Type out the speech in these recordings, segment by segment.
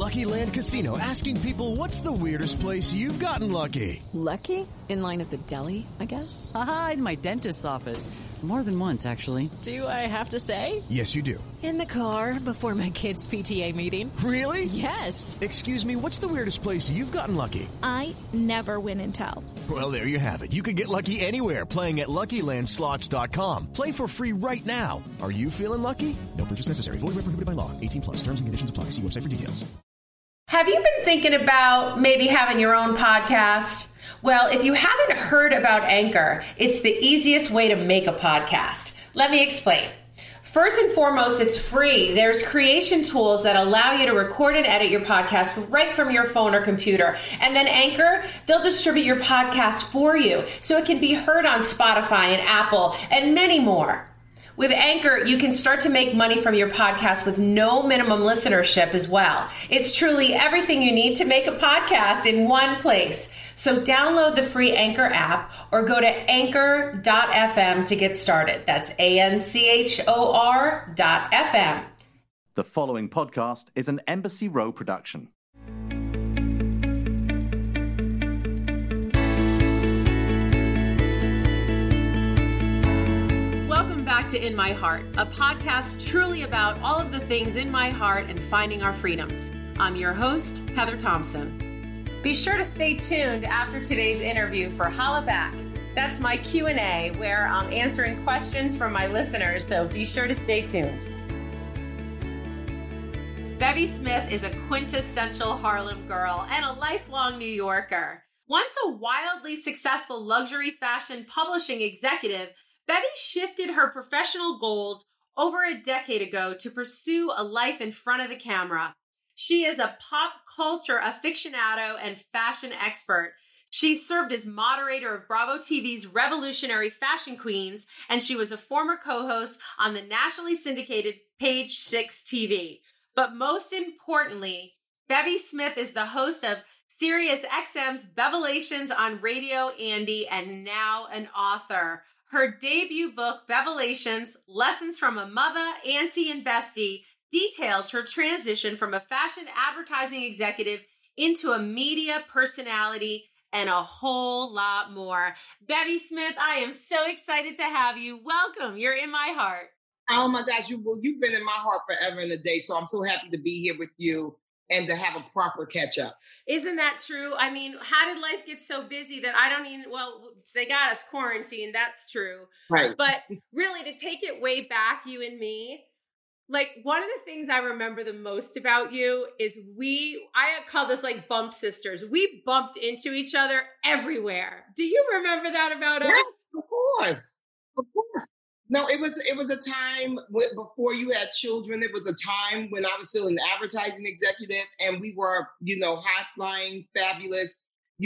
Lucky Land Casino, asking people, what's the weirdest place you've gotten lucky? Lucky? In line at the deli, I guess? Aha, in my dentist's office. More than once, actually. Do I have to say? Yes, you do. In the car before my kids' PTA meeting. Really? Yes. Excuse me, what's the weirdest place you've gotten lucky? I never win and tell. Well, there you have it. You can get lucky anywhere, playing at LuckyLandSlots.com. Play for free right now. Are you feeling lucky? No purchase necessary. Void where prohibited by law. 18+. Terms and conditions apply. See website for details. Have you been thinking about maybe having your own podcast? Well, if you haven't heard about Anchor, it's the easiest way to make a podcast. Let me explain. First and foremost, it's free. There's creation tools that allow you to record and edit your podcast right from your phone or computer. And then Anchor, they'll distribute your podcast for you so it can be heard on Spotify and Apple and many more. With Anchor, you can start to make money from your podcast with no minimum listenership as well. It's truly everything you need to make a podcast in one place. So download the free Anchor app or go to anchor.fm to get started. That's ANCHOR.FM. The following podcast is an Embassy Row production. Welcome back to In My Heart, a podcast truly about all of the things in my heart and finding our freedoms. I'm your host, Heather Thompson. Be sure to stay tuned after today's interview for Holla Back. That's my Q&A where I'm answering questions from my listeners, so be sure to stay tuned. Bevy Smith is a quintessential Harlem girl and a lifelong New Yorker. Once a wildly successful luxury fashion publishing executive, Bevy shifted her professional goals over a decade ago to pursue a life in front of the camera. She is a pop culture aficionado and fashion expert. She served as moderator of Bravo TV's Revolutionary Fashion Queens, and she was a former co-host on the nationally syndicated Page Six TV. But most importantly, Bevy Smith is the host of Sirius XM's Bevelations on Radio Andy and now an author. Her debut book, Bevelations, Lessons from a Mother, Auntie, and Bestie, details her transition from a fashion advertising executive into a media personality and a whole lot more. Bevy Smith, I am so excited to have you. Welcome. You're in my heart. Oh my gosh, you've been in my heart forever and a day. So I'm so happy to be here with you and to have a proper catch up. Isn't that true? I mean, how did life get so busy that I don't even, well, they got us quarantined. That's true. Right. But really to take it way back, you and me, like one of the things I remember the most about you is I call this like bump sisters. We bumped into each other everywhere. Do you remember that about us? Yes, of course. Of course. No, it was a time before you had children. It was a time when I was still an advertising executive and we were, high flying, fabulous,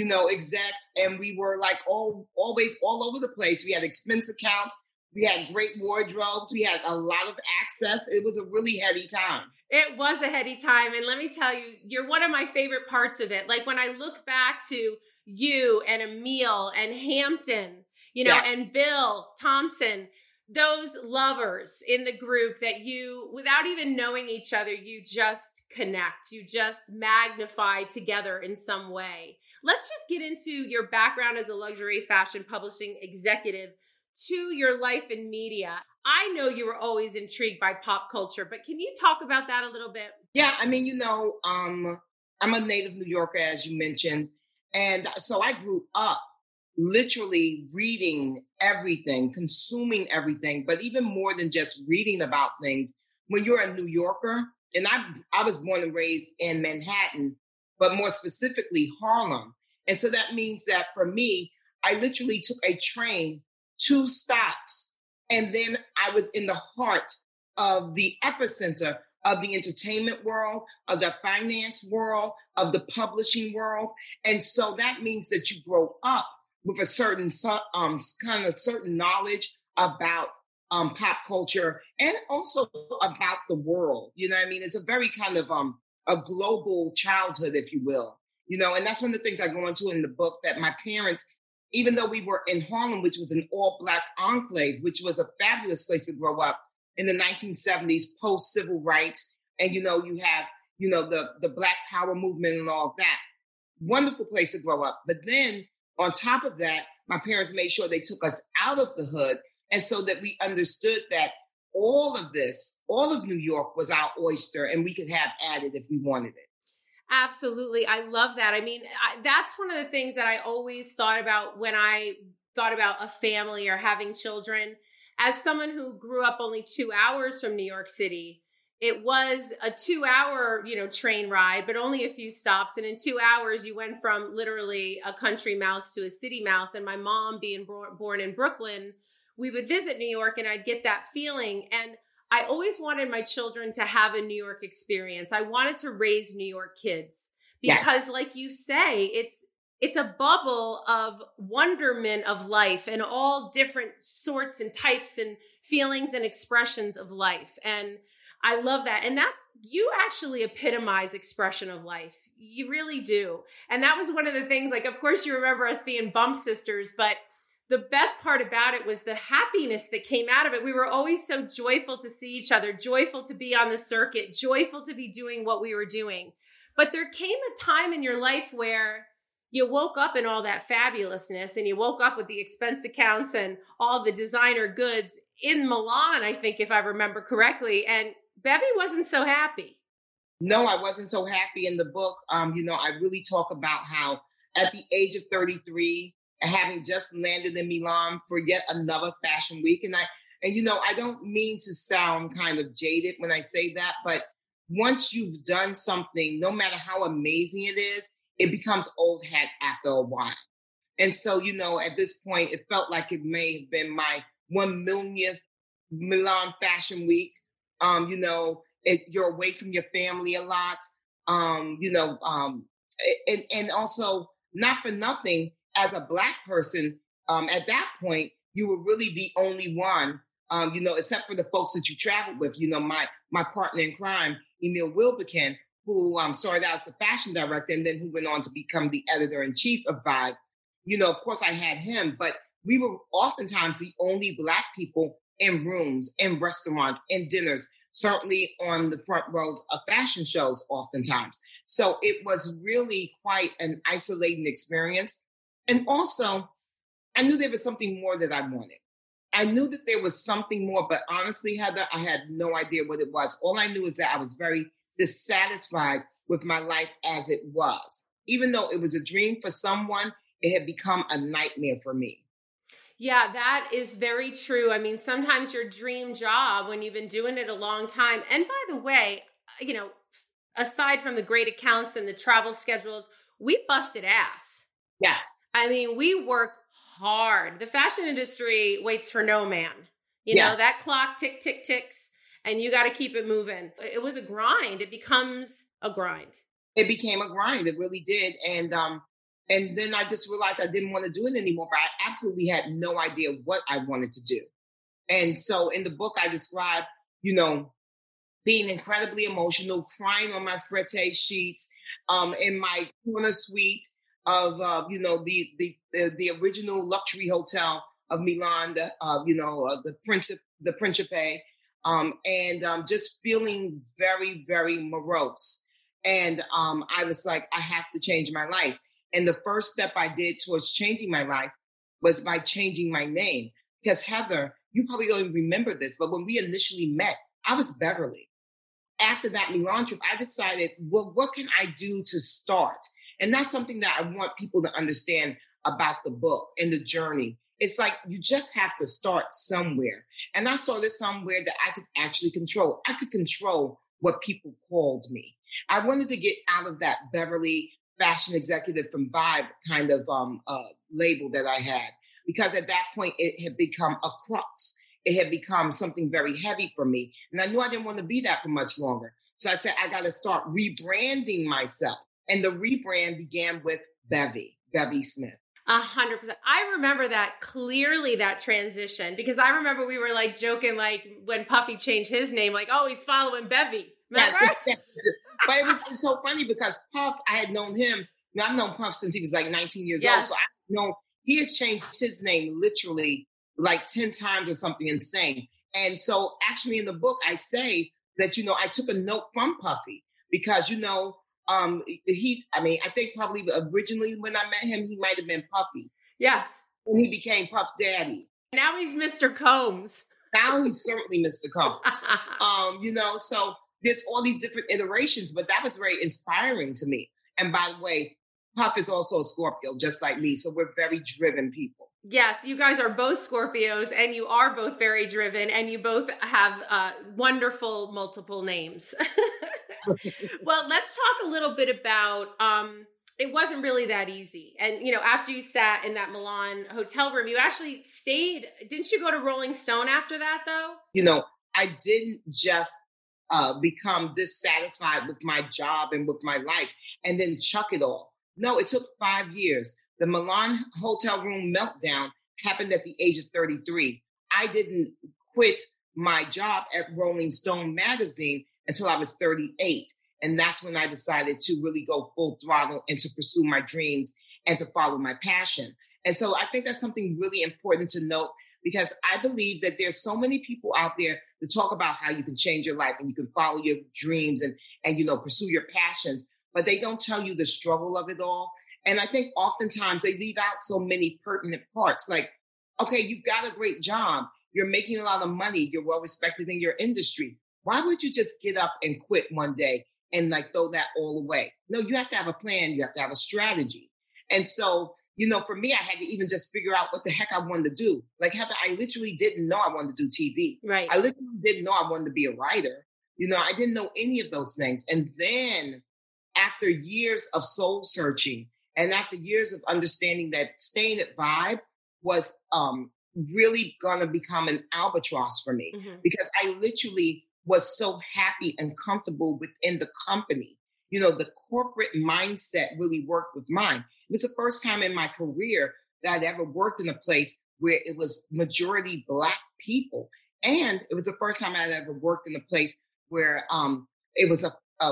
execs. And we were like always all over the place. We had expense accounts. We had great wardrobes. We had a lot of access. It was a really heady time. It was a heady time. And let me tell you, you're one of my favorite parts of it. Like when I look back to you and Emil and Hampton, Yes. and Bill Thompson, those lovers in the group that you, without even knowing each other, you just connect. You just magnify together in some way. Let's just get into your background as a luxury fashion publishing executive to your life in media. I know you were always intrigued by pop culture, but can you talk about that a little bit? Yeah, I mean, I'm a native New Yorker, as you mentioned. And so I grew up literally reading everything, consuming everything, but even more than just reading about things. When you're a New Yorker, and I was born and raised in Manhattan, but more specifically Harlem. And so that means that for me, I literally took a train 2 stops, and then I was in the heart of the epicenter of the entertainment world, of the finance world, of the publishing world. And so that means that you grow up with a certain certain knowledge about pop culture and also about the world. You know what I mean? It's a very kind of a global childhood, if you will. And that's one of the things I go into in the book, that my parents, even though we were in Harlem, which was an all-Black enclave, which was a fabulous place to grow up in the 1970s, post-civil rights. And, you have the Black Power movement and all of that. Wonderful place to grow up. But then on top of that, my parents made sure they took us out of the hood. And so that we understood that all of New York was our oyster and we could have at it if we wanted it. Absolutely. I love that. I mean, that's one of the things that I always thought about when I thought about a family or having children. As someone who grew up only 2 hours from New York City, it was a 2-hour, train ride, but only a few stops. And in 2 hours, you went from literally a country mouse to a city mouse. And my mom being born in Brooklyn, we would visit New York and I'd get that feeling. And I always wanted my children to have a New York experience. I wanted to raise New York kids because, like you say, it's a bubble of wonderment of life and all different sorts and types and feelings and expressions of life. And I love that. And you actually epitomize expression of life. You really do. And that was one of the things, like, of course you remember us being bump sisters, but the best part about it was the happiness that came out of it. We were always so joyful to see each other, joyful to be on the circuit, joyful to be doing what we were doing. But there came a time in your life where you woke up in all that fabulousness and you woke up with the expense accounts and all the designer goods in Milan, I think, if I remember correctly. And Bevy wasn't so happy. No, I wasn't so happy. In the book, I really talk about how at the age of 33, having just landed in Milan for yet another fashion week. And I don't mean to sound kind of jaded when I say that, but once you've done something, no matter how amazing it is, it becomes old hat after a while. And so, at this point, it felt like it may have been my 1 millionth Milan Fashion Week. You're away from your family a lot, and also not for nothing, as a Black person, at that point, you were really the only one, except for the folks that you traveled with. My partner in crime, Emil Wilbekin, who started out as a fashion director and then who went on to become the editor-in-chief of Vibe. Of course, I had him, but we were oftentimes the only Black people in rooms, in restaurants, in dinners, certainly on the front rows of fashion shows oftentimes. So it was really quite an isolating experience. And also, I knew there was something more that I wanted. I knew that there was something more, but honestly, Heather, I had no idea what it was. All I knew is that I was very dissatisfied with my life as it was. Even though it was a dream for someone, it had become a nightmare for me. Yeah, that is very true. I mean, sometimes your dream job, when you've been doing it a long time, and by the way, aside from the great accounts and the travel schedules, we busted ass. Yes. I mean, we work hard. The fashion industry waits for no man. That clock ticks, and you got to keep it moving. It was a grind. It becomes a grind. It became a grind. It really did. And then I just realized I didn't want to do it anymore, but I absolutely had no idea what I wanted to do. And so in the book, I describe, being incredibly emotional, crying on my frette sheets, in my corner suite of the original luxury hotel of Milan, the Principe, and just feeling very, very morose. And I was like, I have to change my life. And the first step I did towards changing my life was by changing my name. Because Heather, you probably don't even remember this, but when we initially met, I was Beverly. After that Milan trip, I decided, well, what can I do to start? And that's something that I want people to understand about the book and the journey. It's like, you just have to start somewhere. And I saw this somewhere that I could actually control. I could control what people called me. I wanted to get out of that Beverly fashion executive from Vibe kind of label that I had, because at that point it had become a crux. It had become something very heavy for me. And I knew I didn't want to be that for much longer. So I said, I got to start rebranding myself. And the rebrand began with Bevy Smith. 100%. I remember that clearly, that transition, because I remember we were like joking, like when Puffy changed his name, like, oh, he's following Bevy. Remember? But it's so funny because Puff, I had known him. I've known Puff since he was like 19 years old. So I know he has changed his name literally like 10 times or something insane. And so actually in the book, I say that, I took a note from Puffy because, I think probably originally when I met him, he might have been Puffy. Yes. And he became Puff Daddy. Now he's Mr. Combs. Now he's certainly Mr. Combs. So there's all these different iterations, but that was very inspiring to me. And by the way, Puff is also a Scorpio, just like me. So we're very driven people. Yes, you guys are both Scorpios and you are both very driven and you both have wonderful multiple names. Well, let's talk a little bit about, it wasn't really that easy. And, after you sat in that Milan hotel room, you actually stayed. Didn't you go to Rolling Stone after that, though? I didn't just become dissatisfied with my job and with my life and then chuck it all. No, it took 5 years. The Milan hotel room meltdown happened at the age of 33. I didn't quit my job at Rolling Stone magazine until I was 38. And that's when I decided to really go full throttle and to pursue my dreams and to follow my passion. And so I think that's something really important to note, because I believe that there's so many people out there to talk about how you can change your life and you can follow your dreams and pursue your passions, but they don't tell you the struggle of it all. And I think oftentimes they leave out so many pertinent parts. Like, okay, you've got a great job. You're making a lot of money. You're well respected in your industry. Why would you just get up and quit one day and throw that all away? No, you have to have a plan. You have to have a strategy. And so, for me, I had to even just figure out what the heck I wanted to do. Like, Heather, I literally didn't know I wanted to do TV. Right. I literally didn't know I wanted to be a writer. I didn't know any of those things. And then after years of soul searching and after years of understanding that staying at Vibe was really going to become an albatross for me, because I literally was so happy and comfortable within the company. The corporate mindset really worked with mine. It was the first time in my career that I'd ever worked in a place where it was majority Black people. And it was the first time I'd ever worked in a place where it was a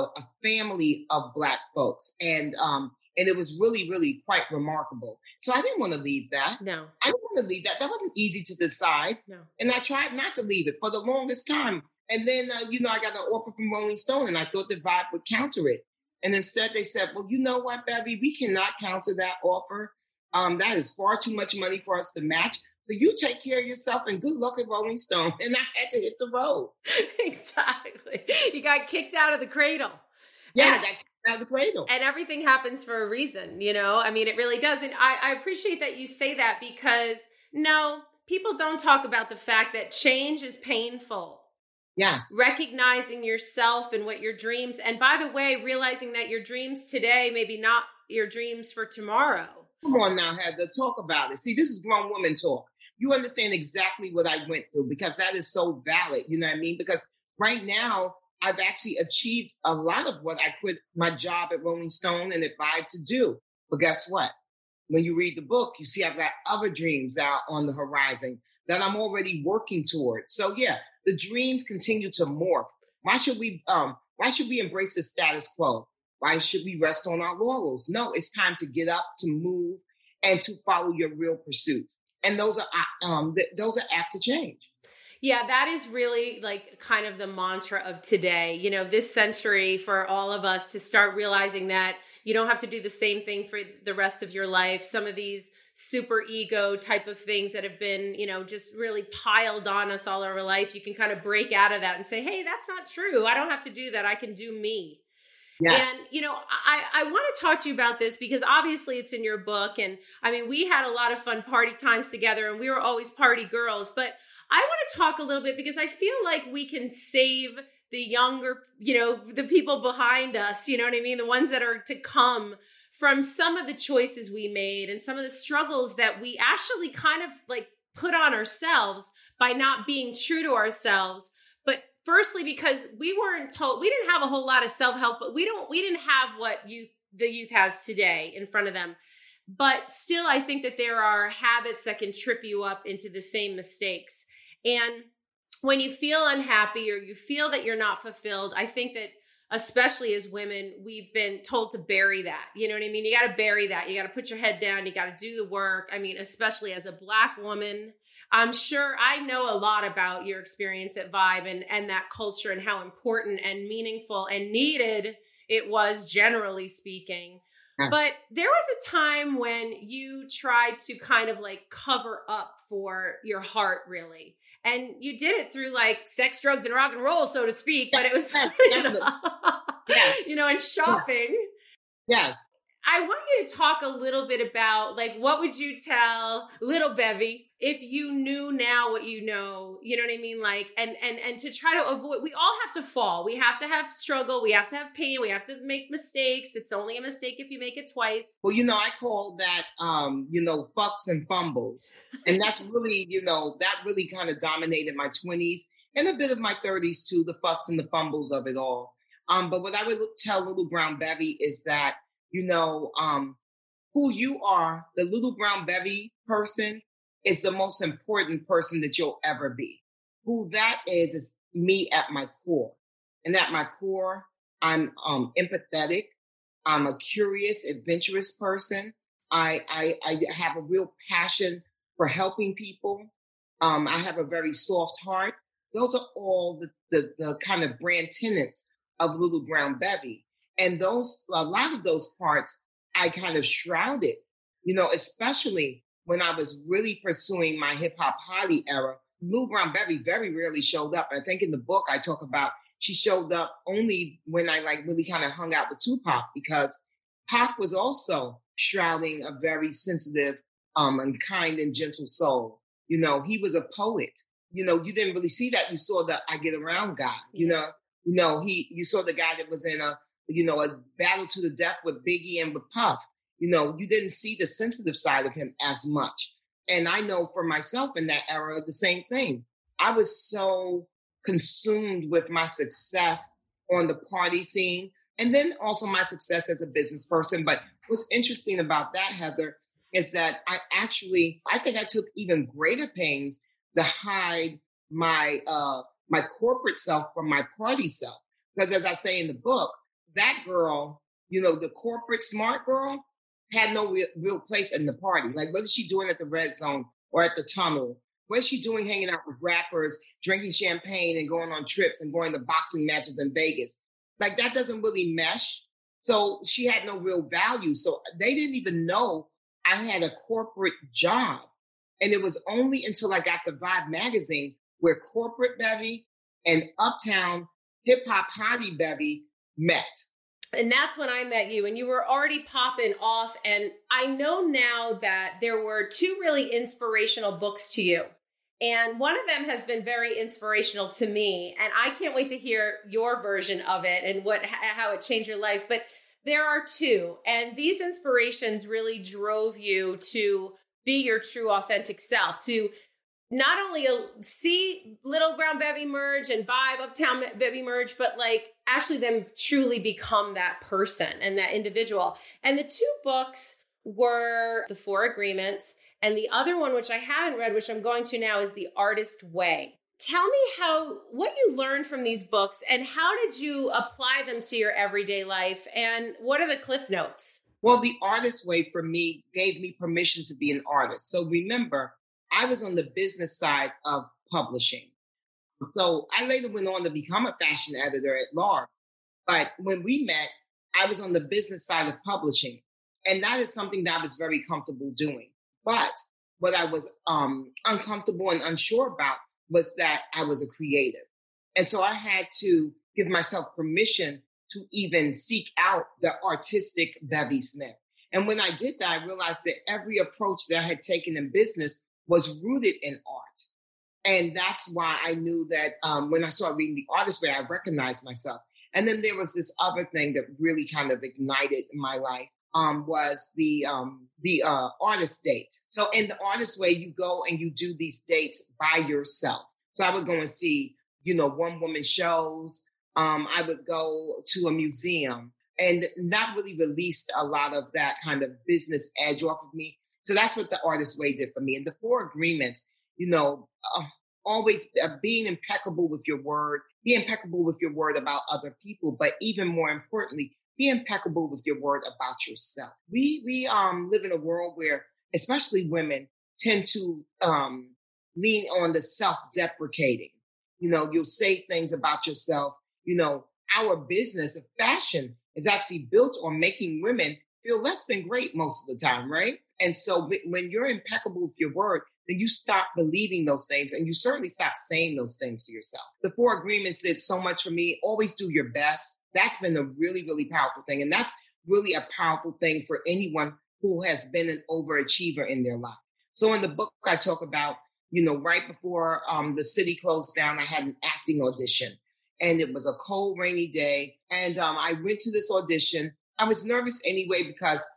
family of Black folks. And it was really, really quite remarkable. So I didn't want to leave that. No. I didn't want to leave that. That wasn't easy to decide. No. And I tried not to leave it for the longest time. And then, I got an offer from Rolling Stone and I thought the Vibe would counter it. And instead they said, well, you know what, Bevy, we cannot counter that offer. That is far too much money for us to match. So you take care of yourself and good luck at Rolling Stone. And I had to hit the road. Exactly. You got kicked out of the cradle. Yeah, I got kicked out of the cradle. And everything happens for a reason, I mean, it really does. And I appreciate that you say that, because no, people don't talk about the fact that change is painful. Yes. Recognizing yourself and what your dreams, and by the way, realizing that your dreams today, maybe not your dreams for tomorrow. Come on now, Heather, talk about it. See, this is grown woman talk. You understand exactly what I went through, because that is so valid. You know what I mean? Because right now, I've actually achieved a lot of what I quit my job at Rolling Stone and at Vibe to do. But guess what? When you read the book, you see I've got other dreams out on the horizon that I'm already working towards. So yeah, the dreams continue to morph. Why should we embrace the status quo? Why should we rest on our laurels? No, it's time to get up, to move, and to follow your real pursuits. And those are apt to change. Yeah, that is really kind of the mantra of today, this century, for all of us to start realizing that you don't have to do the same thing for the rest of your life. Some of these super ego type of things that have been, just really piled on us all our life, you can kind of break out of that and say, hey, that's not true. I don't have to do that. I can do me. Yes. And, I want to talk to you about this because obviously it's in your book. And I mean, we had a lot of fun party times together and we were always party girls, but I want to talk a little bit because I feel like we can save the younger, the people behind us, you know what I mean? The ones that are to come, from some of the choices we made and some of the struggles that we actually kind of put on ourselves by not being true to ourselves. But firstly, because we didn't have a whole lot of self-help, but we didn't have what the youth has today in front of them. But still, I think that there are habits that can trip you up into the same mistakes. And when you feel unhappy or you feel that you're not fulfilled, I think that especially as women, we've been told to bury that. You know what I mean? You got to bury that. You got to put your head down. You got to do the work. I mean, especially as a Black woman, I'm sure I know a lot about your experience at Vibe and that culture and how important and meaningful and needed it was, generally speaking. Yes. But there was a time when you tried to kind of like cover up for your heart, really. And you did it through like sex, drugs, and rock and roll, so to speak. But it was, Yes. and shopping. Yes. I want you to talk a little bit about, like, what would you tell little Bevy if you knew now what you know? You know what I mean? Like, and to try to avoid, we all have to fall. We have to have struggle. We have to have pain. We have to make mistakes. It's only a mistake if you make it twice. Well, I call that, fucks and fumbles. And that's really, that really kind of dominated my 20s and a bit of my 30s too, the fucks and the fumbles of it all. But what I would tell little brown Bevy is that, who you are, the little brown Bevy person, is the most important person that you'll ever be. Who that is me at my core. And at my core, I'm empathetic. I'm a curious, adventurous person. I have a real passion for helping people. I have a very soft heart. Those are all the kind of brand tenets of little brown Bevy. And a lot of those parts I kind of shrouded, especially when I was really pursuing my hip hop hottie era. Little brown Bevy very rarely showed up. I think in the book I talk about she showed up only when I really kind of hung out with Tupac, because Pac was also shrouding a very sensitive and kind and gentle soul. He was a poet. You didn't really see that. You saw the I Get Around guy. You saw the guy that was in a battle to the death with Biggie and with Puff. You didn't see the sensitive side of him as much. And I know for myself in that era, the same thing. I was so consumed with my success on the party scene and then also my success as a business person. But what's interesting about that, Heather, is that I think I took even greater pains to hide my corporate self from my party self. Because as I say in the book, that girl, the corporate smart girl, had no real place in the party. Like, what is she doing at the Red Zone or at the Tunnel? What is she doing hanging out with rappers, drinking champagne and going on trips and going to boxing matches in Vegas? Like, that doesn't really mesh. So she had no real value. So they didn't even know I had a corporate job. And it was only until I got the Vibe magazine where corporate Bevy and uptown hip hop hottie Bevy met. And that's when I met you, and you were already popping off. And I know now that there were two really inspirational books to you. And one of them has been very inspirational to me. And I can't wait to hear your version of it and how it changed your life. But there are two. And these inspirations really drove you to be your true, authentic self, to not only see Little Brown Bevy merge and Vibe Uptown Bevy merge, but actually them truly become that person and that individual. And the two books were The Four Agreements, and the other one, which I haven't read, which I'm going to now, is The Artist Way. Tell me what you learned from these books and how did you apply them to your everyday life, and what are the cliff notes? Well, The Artist Way for me gave me permission to be an artist. So remember, I was on the business side of publishing. So I later went on to become a fashion editor at large. But when we met, I was on the business side of publishing. And that is something that I was very comfortable doing. But what I was uncomfortable and unsure about was that I was a creative. And so I had to give myself permission to even seek out the artistic Bevy Smith. And when I did that, I realized that every approach that I had taken in business was rooted in art. And that's why I knew that when I started reading The Artist Way, I recognized myself. And then there was this other thing that really kind of ignited my life, was the artist date. So in The Artist Way, you go and you do these dates by yourself. So I would go and see, one-woman shows. I would go to a museum, and that really released a lot of that kind of business edge off of me. So that's what The Artist Way did for me. And The Four Agreements, always being impeccable with your word, be impeccable with your word about other people, but even more importantly, be impeccable with your word about yourself. We live in a world where, especially women, tend to lean on the self-deprecating. You'll say things about yourself. Our business of fashion is actually built on making women feel less than great most of the time, right? And so when you're impeccable with your word, then you stop believing those things and you certainly stop saying those things to yourself. The 4 agreements did so much for me. Always do your best. That's been a really, really powerful thing. And that's really a powerful thing for anyone who has been an overachiever in their life. So in the book, I talk about, right before the city closed down, I had an acting audition. And it was a cold, rainy day. And I went to this audition. I was nervous anyway because,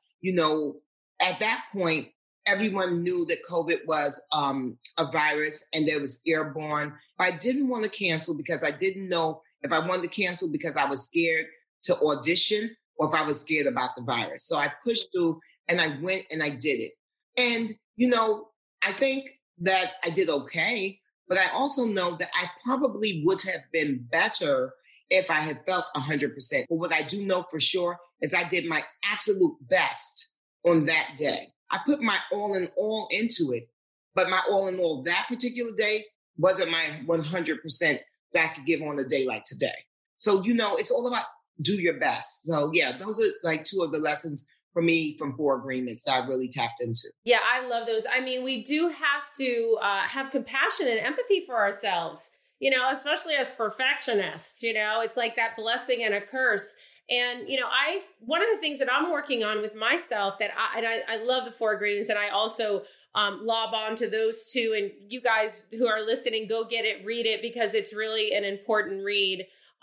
at that point, everyone knew that COVID was a virus and that it was airborne. I didn't want to cancel because I didn't know if I wanted to cancel because I was scared to audition or if I was scared about the virus. So I pushed through and I went and I did it. And, I think that I did okay, but I also know that I probably would have been better if I had felt 100%. But what I do know for sure is I did my absolute best on that day. I put my all in all into it, but my all in all that particular day wasn't my 100% that I could give on a day like today. So, it's all about do your best. So yeah, those are like 2 of the lessons for me from 4 agreements that I really tapped into. Yeah, I love those. I mean, we do have to have compassion and empathy for ourselves, especially as perfectionists, it's like that blessing and a curse. And, one of the things that I'm working on with myself that I love the 4 agreements, and I also lob on to those 2. And you guys who are listening, go get it, read it, because it's really an important read.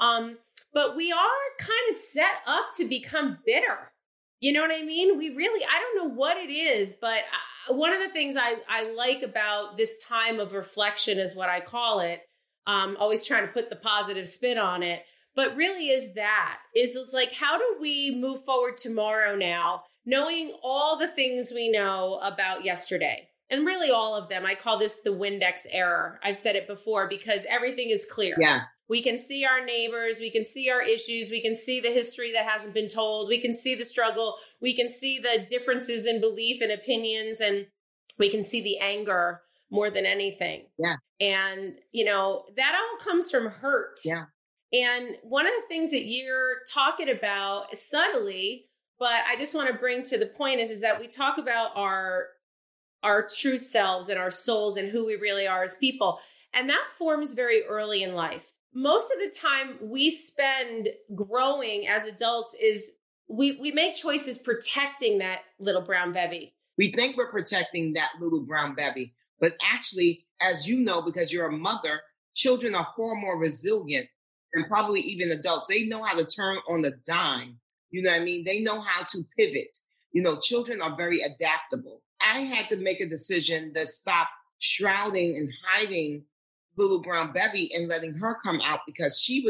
But we are kind of set up to become bitter. You know what I mean? I don't know what it is, but one of the things I like about this time of reflection is what I call it. Always trying to put the positive spin on it. But really it's like, how do we move forward tomorrow now, knowing all the things we know about yesterday? And really all of them. I call this the Windex error. I've said it before because everything is clear. Yes. We can see our neighbors. We can see our issues. We can see the history that hasn't been told. We can see the struggle. We can see the differences in belief and opinions. And we can see the anger more than anything. Yeah. And, that all comes from hurt. Yeah. And one of the things that you're talking about subtly, but I just want to bring to the point is that we talk about our true selves and our souls and who we really are as people. And that forms very early in life. Most of the time we spend growing as adults is we make choices protecting that little brown bevy. We think we're protecting that little brown bevy, but actually, as you know, because you're a mother, children are far more resilient than probably even adults. They know how to turn on the dime. You know what I mean? They know how to pivot. Children are very adaptable. I had to make a decision to stop shrouding and hiding little brown Bevy and letting her come out because she's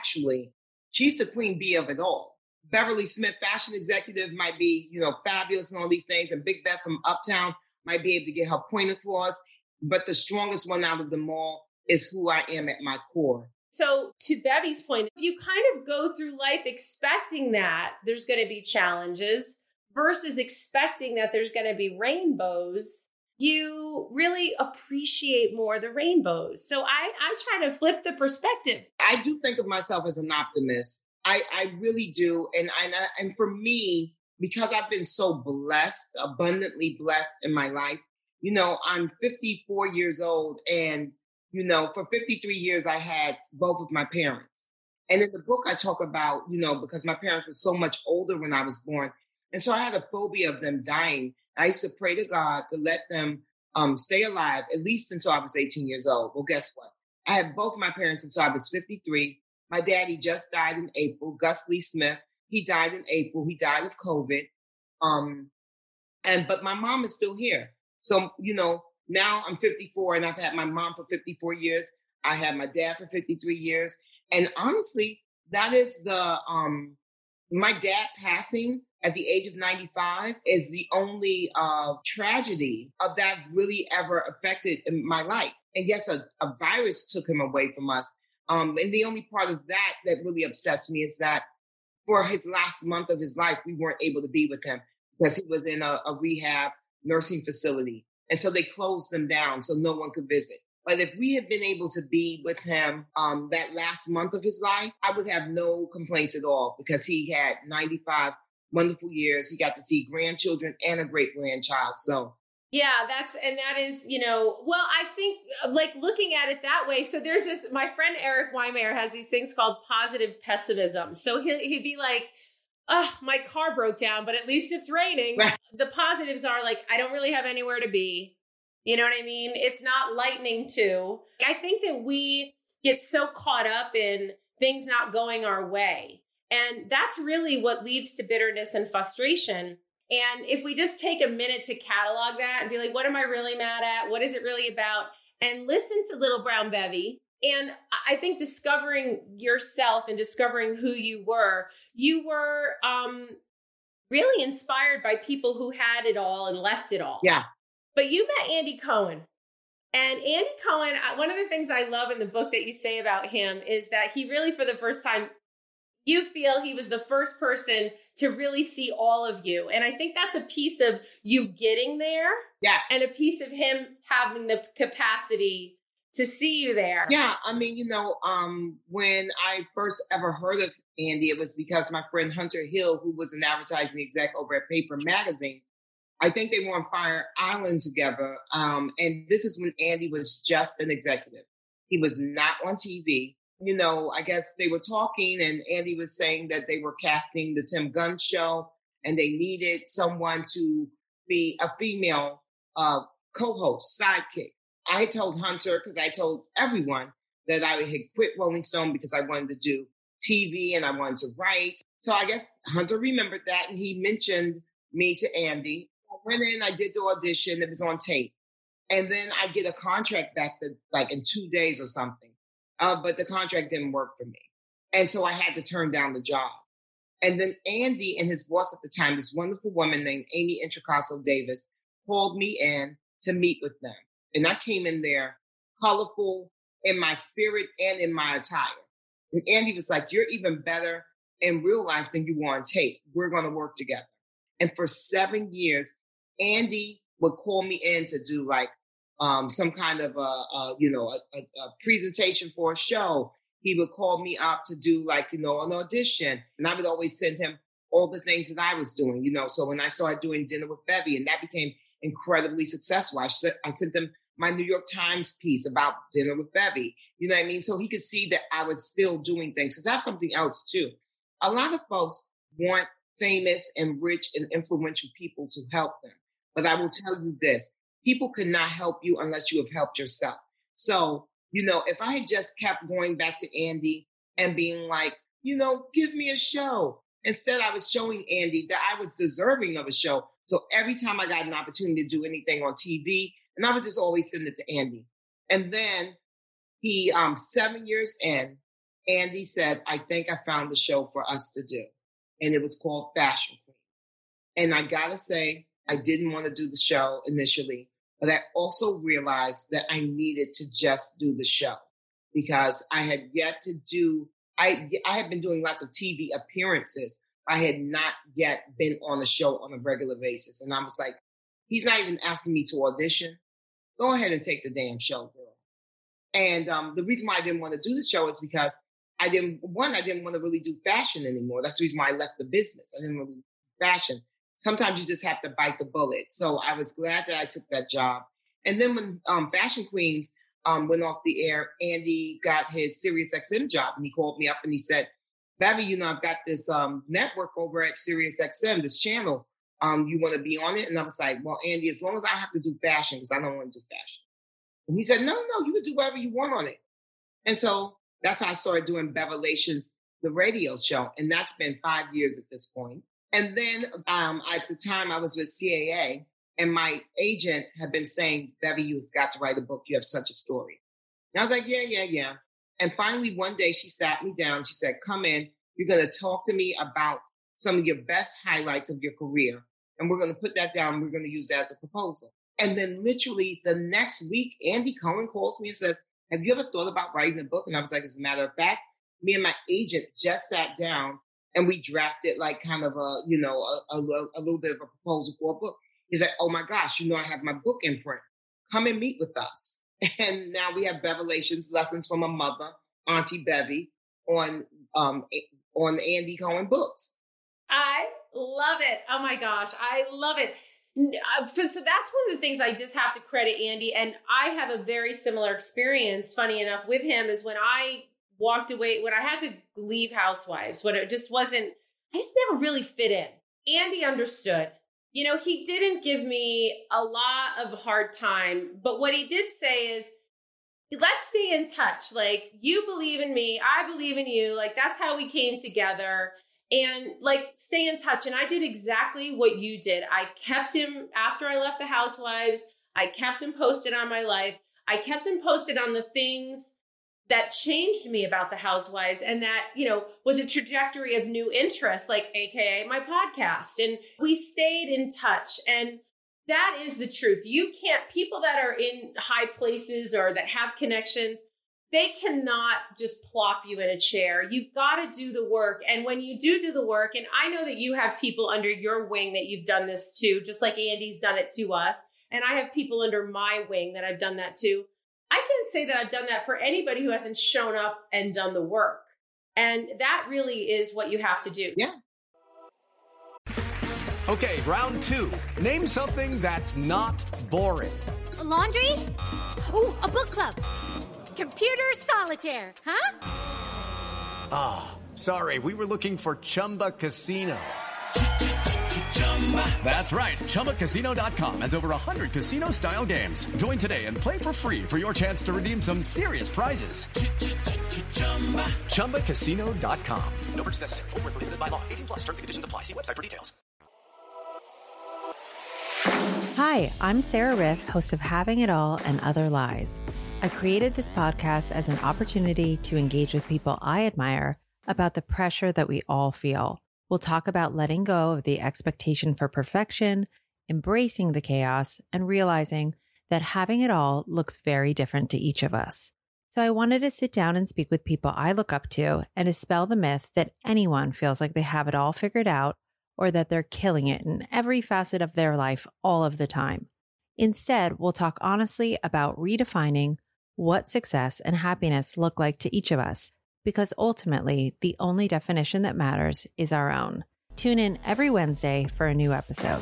the queen bee of it all. Beverly Smith, fashion executive, might be, fabulous and all these things. And Big Beth from Uptown might be able to get her point across. But the strongest one out of them all is who I am at my core. So to Bevy's point, if you kind of go through life expecting that there's going to be challenges versus expecting that there's going to be rainbows, you really appreciate more the rainbows. So I try to flip the perspective. I do think of myself as an optimist. I really do. And for me, because I've been so blessed, abundantly blessed in my life, I'm 54 years old. And, for 53 years, I had both of my parents. And in the book, I talk about, because my parents were so much older when I was born. And so I had a phobia of them dying. I used to pray to God to let them stay alive, at least until I was 18 years old. Well, guess what? I had both my parents until I was 53. My daddy just died in April, Gus Lee Smith. He died in April. He died of COVID. But my mom is still here. So, now I'm 54 and I've had my mom for 54 years. I had my dad for 53 years. And honestly, that is my dad passing at the age of 95 is the only tragedy of that really ever affected in my life. And yes, a virus took him away from us. And the only part of that really upsets me is that for his last month of his life, we weren't able to be with him because he was in a rehab nursing facility. And so they closed them down so no one could visit. But if we had been able to be with him that last month of his life, I would have no complaints at all because he had 95 wonderful years. He got to see grandchildren and a great grandchild. So yeah, that is, well, I think like looking at it that way. So there's this, my friend Eric Weimeyer has these things called positive pessimism. So he'd be like, oh, my car broke down, but at least it's raining. The positives are like, I don't really have anywhere to be. You know what I mean? It's not lightning too. I think that we get so caught up in things not going our way. And that's really what leads to bitterness and frustration. And if we just take a minute to catalog that and be like, what am I really mad at? What is it really about? And listen to Little Brown Bevy. And I think discovering yourself and discovering who you were really inspired by people who had it all and left it all. yeah. But you met Andy Cohen. And Andy Cohen, one of the things I love in the book that you say about him is that he really, for the first time, you feel he was the first person to really see all of you. And I think that's a piece of you getting there. Yes. And a piece of him having the capacity to see you there. Yeah. I mean, when I first ever heard of Andy, it was because my friend Hunter Hill, who was an advertising exec over at Paper Magazine, I think they were on Fire Island together. And this is when Andy was just an executive. He was not on TV. I guess they were talking and Andy was saying that they were casting the Tim Gunn show and they needed someone to be a female co-host, sidekick. I told Hunter, because I told everyone that I had quit Rolling Stone because I wanted to do TV and I wanted to write. So I guess Hunter remembered that and he mentioned me to Andy. I went in, I did the audition, it was on tape. And then I get a contract back in 2 days or something. But the contract didn't work for me. And so I had to turn down the job. And then Andy and his boss at the time, this wonderful woman named Amy Introcaso Davis, called me in to meet with them. And I came in there colorful in my spirit and in my attire. And Andy was like, you're even better in real life than you were on tape. We're going to work together. And for 7 years, Andy would call me in to do some kind of a presentation for a show. He would call me up to do an audition. And I would always send him all the things that I was doing, So when I started doing Dinner with Bevy, and that became incredibly successful, I sent him my New York Times piece about Dinner with Bevy. You know what I mean? So he could see that I was still doing things. Because that's something else too. A lot of folks want famous and rich and influential people to help them. But I will tell you this, people cannot help you unless you have helped yourself. So, if I had just kept going back to Andy and being like, give me a show. Instead, I was showing Andy that I was deserving of a show. So every time I got an opportunity to do anything on TV, and I would just always send it to Andy. And then he, 7 years in, Andy said, I think I found the show for us to do. And it was called Fashion Queen. And I gotta say, I didn't want to do the show initially, but I also realized that I needed to just do the show because I had yet to do, I had been doing lots of TV appearances. I had not yet been on a show on a regular basis. And I was like, he's not even asking me to audition. Go ahead and take the damn show, girl. And the reason why I didn't want to do the show is because I didn't want to really do fashion anymore. That's the reason why I left the business. I didn't really do fashion. Sometimes you just have to bite the bullet. So I was glad that I took that job. And then when Fashion Queens went off the air, Andy got his SiriusXM job. And he called me up and he said, Bevy, I've got this network over at SiriusXM, this channel. You want to be on it? And I was like, well, Andy, as long as I have to do fashion, because I don't want to do fashion. And he said, no, you can do whatever you want on it. And so that's how I started doing Bevelations, the radio show. And that's been 5 years at this point. And then at the time I was with CAA and my agent had been saying, Bevy, you've got to write a book. You have such a story. And I was like, yeah. And finally, one day she sat me down. She said, come in. You're going to talk to me about some of your best highlights of your career. And we're going to put that down. We're going to use that as a proposal. And then literally the next week, Andy Cohen calls me and says, have you ever thought about writing a book? And I was like, as a matter of fact, me and my agent just sat down and we drafted like kind of a little bit of a proposal for a book. He's like, oh my gosh, I have my book in print. Come and meet with us. And now we have Bevelations, Lessons from a Mother, Auntie Bevy, on Andy Cohen Books. I love it. Oh my gosh, I love it. So that's one of the things I just have to credit Andy. And I have a very similar experience, funny enough, with him is when I walked away, when I had to leave Housewives, when it just wasn't, I just never really fit in. Andy understood. You know, he didn't give me a lot of hard time, but what he did say is, let's stay in touch. Like, you believe in me, I believe in you. Like, that's how we came together. And like, stay in touch. And I did exactly what you did. I kept him after I left the Housewives. I kept him posted on my life. I kept him posted on the things that changed me about the Housewives and that, you know, was a trajectory of new interest, like AKA my podcast. And we stayed in touch. And that is the truth. You can't, people that are in high places or that have connections, they cannot just plop you in a chair. You've got to do the work. And when you do the work, and I know that you have people under your wing that you've done this to, just like Andy's done it to us. And I have people under my wing that I've done that to. I can't say that I've done that for anybody who hasn't shown up and done the work. And that really is what you have to do. Yeah. Okay, round two. Name something that's not boring. A laundry? Ooh, a book club. Computer solitaire, huh? Ah, sorry, we were looking for Chumba Casino. That's right, ChumbaCasino.com has over 100 casino-style games. Join today and play for free for your chance to redeem some serious prizes. ChumbaCasino.com. No purchase necessary. Void where prohibited by law. 18+. Terms and conditions apply. See website for details. Hi, I'm Sarah Riff, host of Having It All and Other Lies. I created this podcast as an opportunity to engage with people I admire about the pressure that we all feel. We'll talk about letting go of the expectation for perfection, embracing the chaos, and realizing that having it all looks very different to each of us. So I wanted to sit down and speak with people I look up to and dispel the myth that anyone feels like they have it all figured out or that they're killing it in every facet of their life all of the time. Instead, we'll talk honestly about redefining what success and happiness look like to each of us, because ultimately, the only definition that matters is our own. Tune in every Wednesday for a new episode.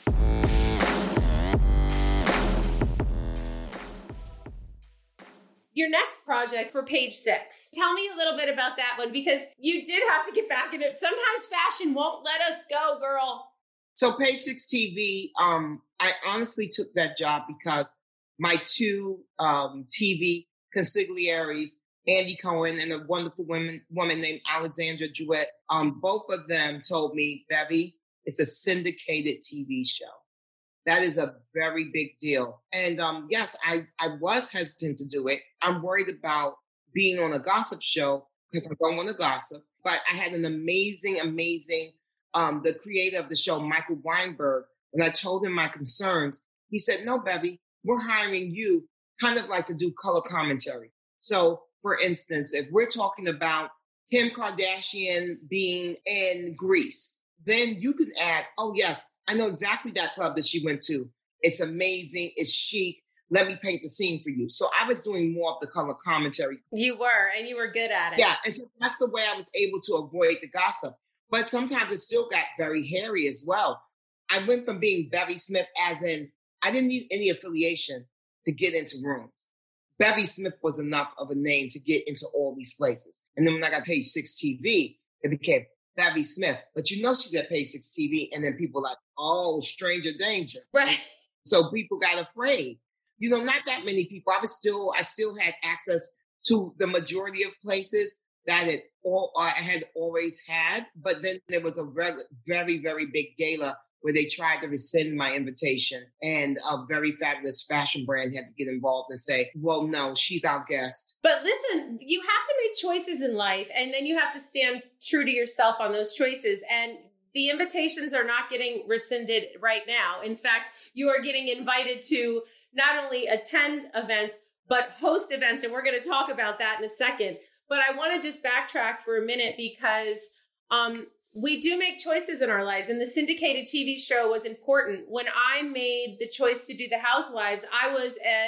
Your next project for Page Six. Tell me a little bit about that one, because you did have to get back in it. Sometimes fashion won't let us go, girl. So Page Six TV, I honestly took that job because my two TV consiglieres, Andy Cohen and a wonderful woman named Alexandra Jewett, both of them told me, Bevy, it's a syndicated TV show. That is a very big deal. And yes, I was hesitant to do it. I'm worried about being on a gossip show because I don't want to gossip. But I had an amazing, the creator of the show, Michael Weinberg, when I told him my concerns, he said, no, Bevy, we're hiring you kind of like to do color commentary. So, for instance, if we're talking about Kim Kardashian being in Greece, then you can add, oh, yes, I know exactly that club that she went to. It's amazing. It's chic. Let me paint the scene for you. So I was doing more of the color commentary. You were, and you were good at it. Yeah, and so that's the way I was able to avoid the gossip. But sometimes it still got very hairy as well. I went from being Bevy Smith, as in I didn't need any affiliation to get into rooms. Bevy Smith was enough of a name to get into all these places. And then when I got Page Six TV, it became Bevy Smith. But you know she's at Page Six TV, and then people like, oh, stranger danger. Right. So people got afraid. You know, not that many people. I still had access to the majority of places that I had always had. But then there was a very, very big gala where they tried to rescind my invitation, and a very fabulous fashion brand had to get involved and say, well, no, she's our guest. But listen, you have to make choices in life, and then you have to stand true to yourself on those choices. And the invitations are not getting rescinded right now. In fact, you are getting invited to not only attend events, but host events. And we're going to talk about that in a second. But I want to just backtrack for a minute because we do make choices in our lives. And the syndicated TV show was important. When I made the choice to do The Housewives, I was at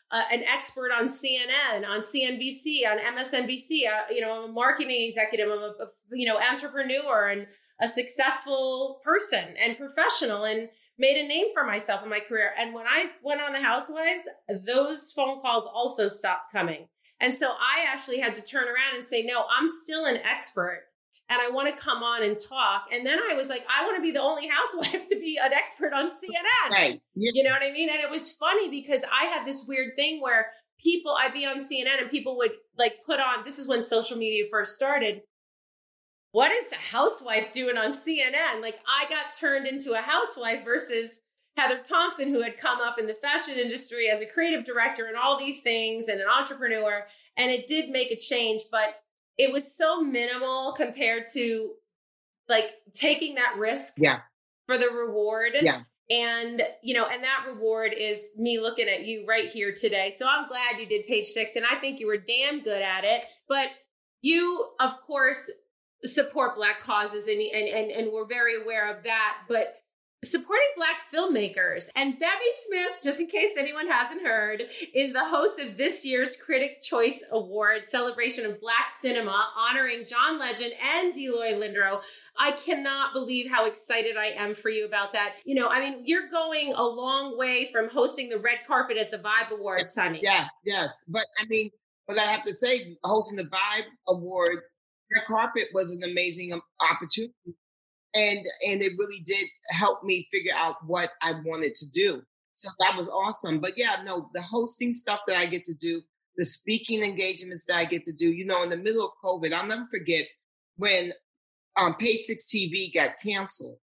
an expert on CNN, on CNBC, on MSNBC. I'm a marketing executive, I'm a entrepreneur and a successful person and professional, and made a name for myself in my career. And when I went on The Housewives, those phone calls also stopped coming. And so I actually had to turn around and say, no, I'm still an expert and I want to come on and talk. And then I was like, I want to be the only housewife to be an expert on CNN. Right. Yeah. You know what I mean? And it was funny because I had this weird thing where I'd be on CNN and people would like put on, this is when social media first started, what is a housewife doing on CNN? Like I got turned into a housewife versus Heather Thompson, who had come up in the fashion industry as a creative director and all these things and an entrepreneur. And it did make a change, but it was so minimal compared to like taking that risk for the reward. Yeah. And, and that reward is me looking at you right here today. So I'm glad you did Page Six, and I think you were damn good at it. But you, of course, support Black causes, and we're very aware of that. But supporting Black filmmakers. And Bevy Smith, just in case anyone hasn't heard, is the host of this year's Critic Choice Awards celebration of Black cinema, honoring John Legend and Deloy Lindros. I cannot believe how excited I am for you about that. You're going a long way from hosting the red carpet at the Vibe Awards, honey. Yes. But I have to say, hosting the Vibe Awards, red carpet was an amazing opportunity. And it really did help me figure out what I wanted to do. So that was awesome. But the hosting stuff that I get to do, the speaking engagements that I get to do, in the middle of COVID, I'll never forget when Page Six TV got canceled.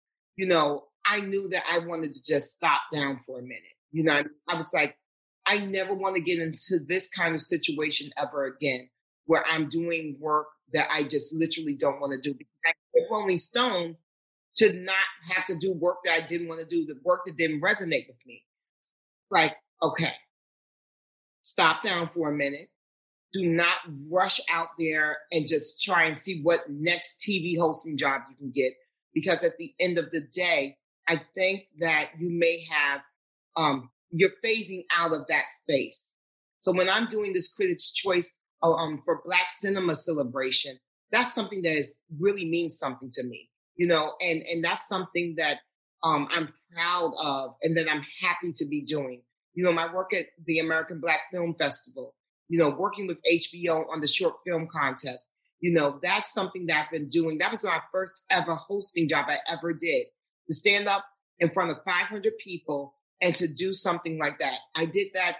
I knew that I wanted to just stop down for a minute. I was like, I never want to get into this kind of situation ever again, where I'm doing work that I just literally don't want to do. Because I quit Rolling Stone to not have to do work that I didn't want to do, the work that didn't resonate with me. Like, okay, stop down for a minute. Do not rush out there and just try and see what next TV hosting job you can get. Because at the end of the day, I think that you may have, you're phasing out of that space. So when I'm doing this Critics' Choice for Black Cinema celebration, that's something that really means something to me. And that's something that I'm proud of and that I'm happy to be doing. My work at the American Black Film Festival, working with HBO on the short film contest, that's something that I've been doing. That was my first ever hosting job I ever did, to stand up in front of 500 people and to do something like that. I did that,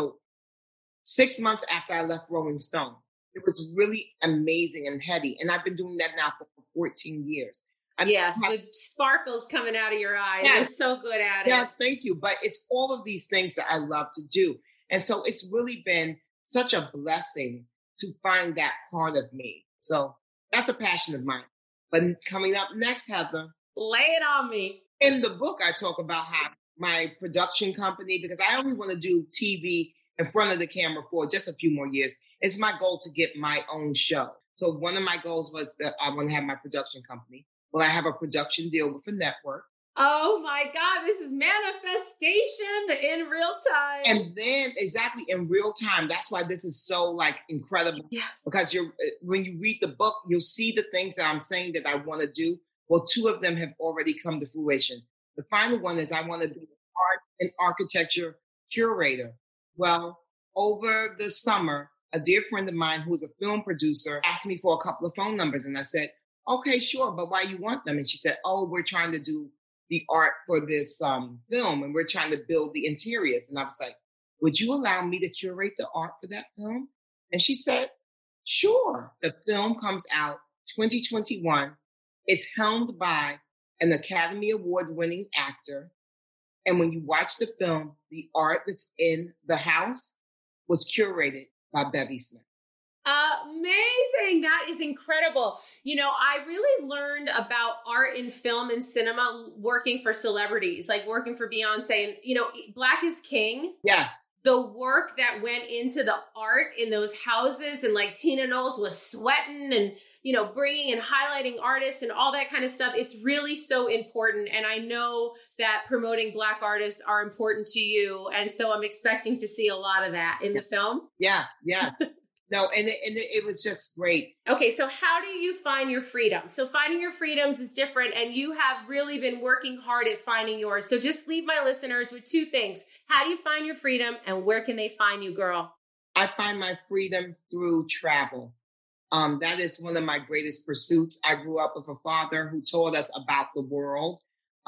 6 months after I left Rolling Stone. It was really amazing and heady. And I've been doing that now for 14 years. With sparkles coming out of your eyes. You're so good at it. Yes, thank you. But it's all of these things that I love to do. And so it's really been such a blessing to find that part of me. So that's a passion of mine. But coming up next, Heather. Lay it on me. In the book, I talk about how my production company, because I only want to do TV in front of the camera for just a few more years. It's my goal to get my own show. So one of my goals was that I want to have my production company. Well, I have a production deal with a network. Oh my God, this is manifestation in real time. And then exactly in real time. That's why this is so incredible. Yes. Because when you read the book, you'll see the things that I'm saying that I want to do. Well, 2 of them have already come to fruition. The final one is I want to be an art and architecture curator. Well, over the summer, a dear friend of mine who's a film producer asked me for a couple of phone numbers. And I said, okay, sure, but why you want them? And she said, we're trying to do the art for this film and we're trying to build the interiors. And I was like, would you allow me to curate the art for that film? And she said, sure. The film comes out 2021. It's helmed by an Academy Award winning actor. And when you watch the film, the art that's in the house was curated by Bevy Smith. Amazing. That is incredible. I really learned about art in film and cinema working for celebrities, like working for Beyonce. And, Black is King. Yes. the work that went into the art in those houses, and like Tina Knowles was sweating and, bringing and highlighting artists and all that kind of stuff. It's really so important. And I know that promoting Black artists are important to you. And so I'm expecting to see a lot of that in the film. Yeah. Yes. No, and it was just great. Okay, so how do you find your freedom? So finding your freedoms is different, and you have really been working hard at finding yours. So just leave my listeners with two things. How do you find your freedom, and where can they find you, girl? I find my freedom through travel. That is one of my greatest pursuits. I grew up with a father who told us about the world.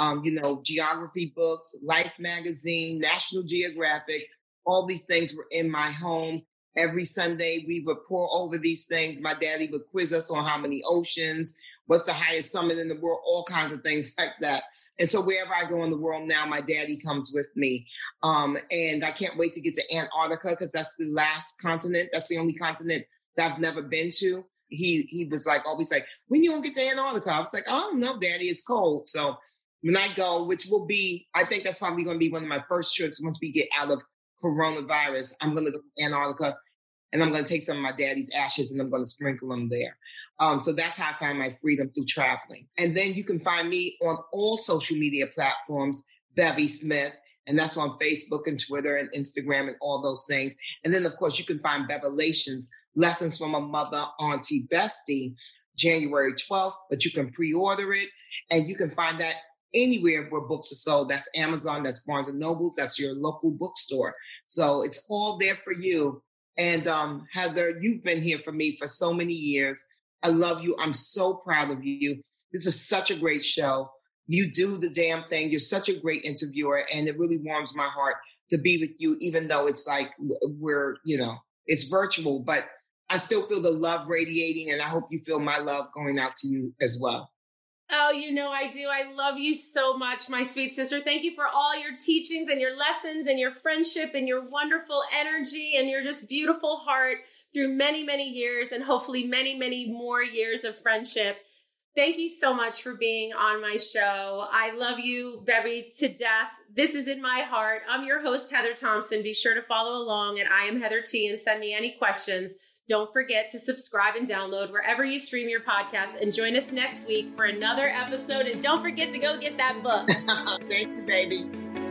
Geography books, Life magazine, National Geographic, all these things were in my home. Every Sunday, we would pour over these things. My daddy would quiz us on how many oceans, what's the highest summit in the world, all kinds of things like that. And so wherever I go in the world now, my daddy comes with me. And I can't wait to get to Antarctica because that's the last continent. That's the only continent that I've never been to. He was always like, when you gonna get to Antarctica? I was like, oh, no, daddy, it's cold. So when I go, which will be, I think that's probably going to be one of my first trips once we get out of coronavirus, I'm going to go to Antarctica. And I'm going to take some of my daddy's ashes and I'm going to sprinkle them there. So that's how I find my freedom, through traveling. And then you can find me on all social media platforms, Bevy Smith. And that's on Facebook and Twitter and Instagram and all those things. And then, of course, you can find Bevelations, Lessons from a Mother, Auntie, Bestie, January 12th. But you can pre-order it. And you can find that anywhere where books are sold. That's Amazon, that's Barnes & Nobles, that's your local bookstore. So it's all there for you. And Heather, you've been here for me for so many years. I love you. I'm so proud of you. This is such a great show. You do the damn thing. You're such a great interviewer. And it really warms my heart to be with you, even though it's like we're, it's virtual. But I still feel the love radiating. And I hope you feel my love going out to you as well. Oh, I do. I love you so much, my sweet sister. Thank you for all your teachings and your lessons and your friendship and your wonderful energy and your just beautiful heart through many, many years and hopefully many, many more years of friendship. Thank you so much for being on my show. I love you, Bevy, to death. This is in my heart. I'm your host, Heather Thompson. Be sure to follow along at I Am Heather T and send me any questions. Don't forget to subscribe and download wherever you stream your podcast, and join us next week for another episode. And don't forget to go get that book. Thank you, baby.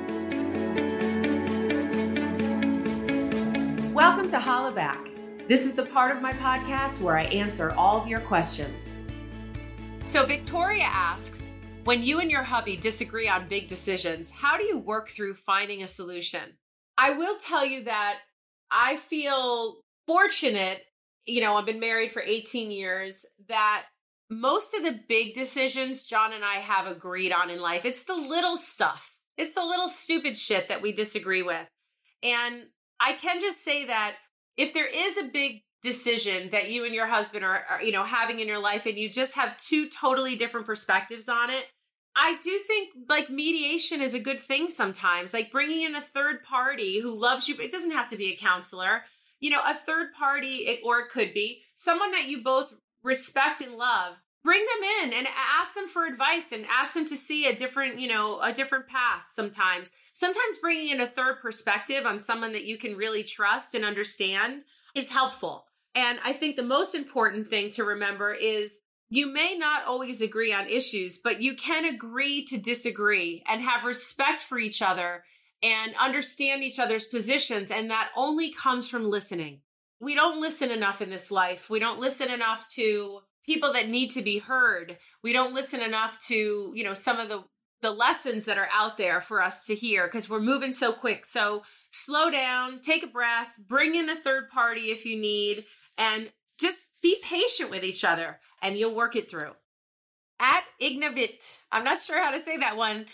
Welcome to Hollaback. This is the part of my podcast where I answer all of your questions. So Victoria asks, when you and your hubby disagree on big decisions, how do you work through finding a solution? I will tell you that I feel fortunate, I've been married for 18 years, that most of the big decisions John and I have agreed on in life, it's the little stuff. It's the little stupid shit that we disagree with. And I can just say that if there is a big decision that you and your husband are having in your life and you just have two totally different perspectives on it, I do think mediation is a good thing sometimes, bringing in a third party who loves you. It doesn't have to be a counselor. A third party, or it could be someone that you both respect and love. Bring them in and ask them for advice and ask them to see a different path sometimes. Sometimes bringing in a third perspective on someone that you can really trust and understand is helpful. And I think the most important thing to remember is you may not always agree on issues, but you can agree to disagree and have respect for each other and understand each other's positions. And that only comes from listening. We don't listen enough in this life. We don't listen enough to people that need to be heard. We don't listen enough to, some of the lessons that are out there for us to hear because we're moving so quick. So slow down, take a breath, bring in a third party if you need, and just be patient with each other and you'll work it through. At Ignavit, I'm not sure how to say that one,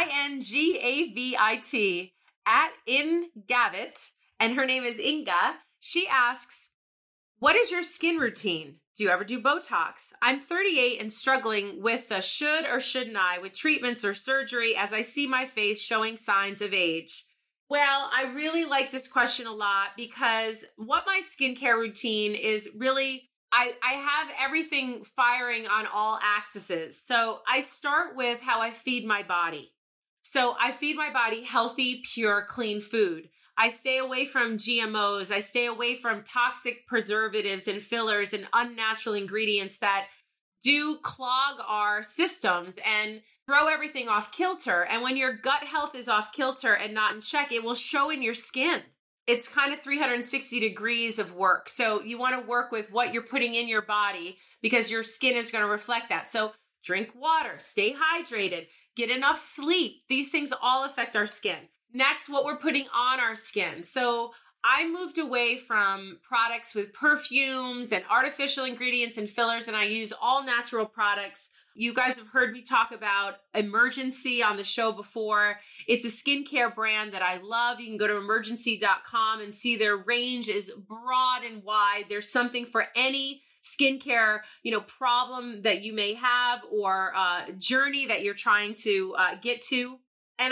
INGAVIT, at Ingavit, and her name is Inga. She asks, what is your skin routine? Do you ever do Botox? I'm 38 and struggling with the should or shouldn't I with treatments or surgery as I see my face showing signs of age. Well, I really like this question a lot because what my skincare routine is really, I have everything firing on all axes. So I start with how I feed my body. So I feed my body healthy, pure, clean food. I stay away from GMOs. I stay away from toxic preservatives and fillers and unnatural ingredients that do clog our systems and throw everything off kilter. And when your gut health is off kilter and not in check, it will show in your skin. It's kind of 360 degrees of work. So you want to work with what you're putting in your body because your skin is going to reflect that. So drink water, stay hydrated, get enough sleep. These things all affect our skin. Next, what we're putting on our skin. So I moved away from products with perfumes and artificial ingredients and fillers, and I use all natural products. You guys have heard me talk about Emergency on the show before. It's a skincare brand that I love. You can go to emergency.com and see their range is broad and wide. There's something for any skincare, problem that you may have or journey that you're trying to get to. And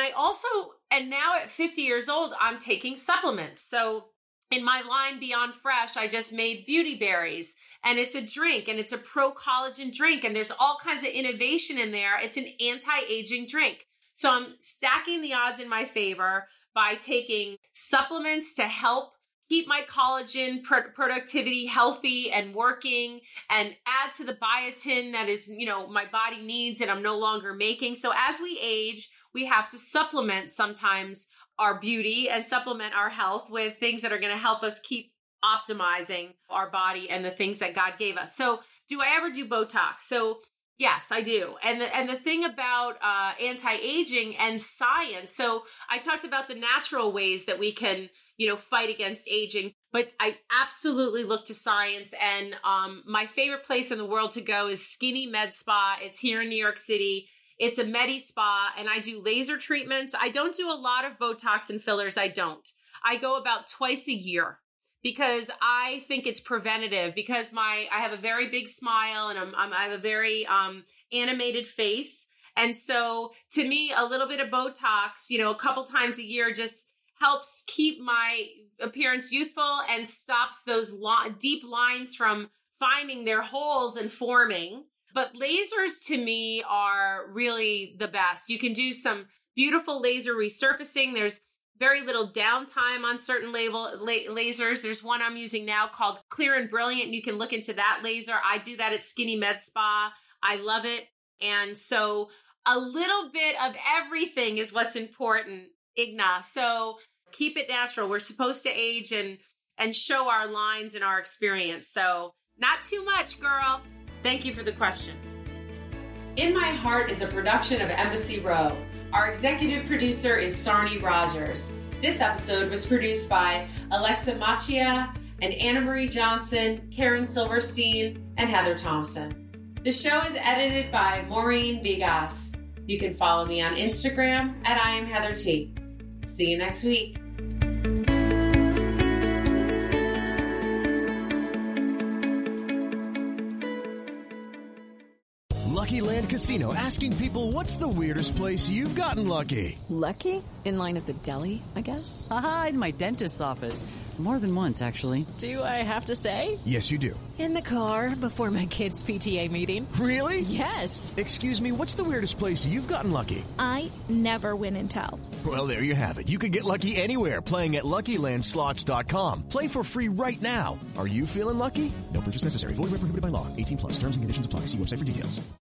and now at 50 years old, I'm taking supplements. So in my line Beyond Fresh, I just made Beauty Berries, and it's a drink, and it's a pro-collagen drink, and there's all kinds of innovation in there. It's an anti-aging drink. So I'm stacking the odds in my favor by taking supplements to help keep my collagen productivity healthy and working, and add to the biotin that is, my body needs and I'm no longer making. So as we age, we have to supplement sometimes our beauty and supplement our health with things that are going to help us keep optimizing our body and the things that God gave us. So do I ever do Botox? So yes, I do. And the thing about anti-aging and science. So I talked about the natural ways that we can, fight against aging, but I absolutely look to science. And my favorite place in the world to go is Skinny Med Spa. It's here in New York City. It's a Medi Spa, and I do laser treatments. I don't do a lot of Botox and fillers. I don't. I go about twice a year because I think it's preventative, because I have a very big smile and I have a very animated face. And so to me, a little bit of Botox, a couple times a year just helps keep my appearance youthful and stops those deep lines from finding their holes and forming. But lasers to me are really the best. You can do some beautiful laser resurfacing. There's very little downtime on certain lasers. There's one I'm using now called Clear and Brilliant, and you can look into that laser. I do that at Skinny Med Spa. I love it. And so a little bit of everything is what's important, Igna. So keep it natural. We're supposed to age and show our lines and our experience. So not too much, girl. Thank you for the question. In My Heart is a production of Embassy Row. Our executive producer is Sarni Rogers. This episode was produced by Alexa Machia and Anna Marie Johnson, Karen Silverstein, and Heather Thompson. The show is edited by Maureen Vigas. You can follow me on Instagram at I am Heather T. See you next week. Lucky Land Casino, asking people, what's the weirdest place you've gotten lucky? Lucky? In line at the deli, I guess? Aha, in my dentist's office. More than once, actually. Do I have to say? Yes, you do. In the car before my kids' PTA meeting. Really? Yes. Excuse me, what's the weirdest place you've gotten lucky? I never win and tell. Well, there you have it. You can get lucky anywhere, playing at LuckyLandSlots.com. Play for free right now. Are you feeling lucky? No purchase necessary. Void where prohibited by law. 18+. Terms and conditions apply. See website for details.